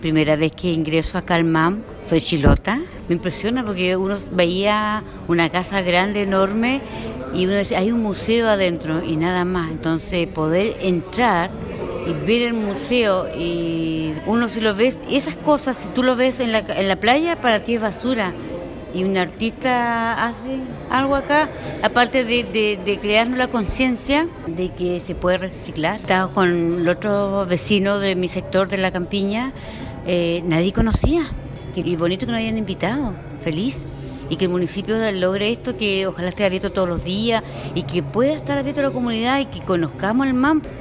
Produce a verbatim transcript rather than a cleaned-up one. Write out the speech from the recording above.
Primera vez que ingreso acá al M A M, soy chilota. Me impresiona porque uno veía una casa grande, enorme, y uno decía, hay un museo adentro y nada más. Entonces poder entrar y ver el museo, y uno si lo ves, esas cosas, si tú lo ves en la, en la playa, para ti es basura. Y un artista hace algo acá, aparte de, de, de crearnos la conciencia de que se puede reciclar. Estaba con el otro vecino de mi sector de la Campiña, eh, nadie conocía. Y bonito que nos hayan invitado, feliz. Y que el municipio logre esto, que ojalá esté abierto todos los días y que pueda estar abierto a la comunidad y que conozcamos el M A M.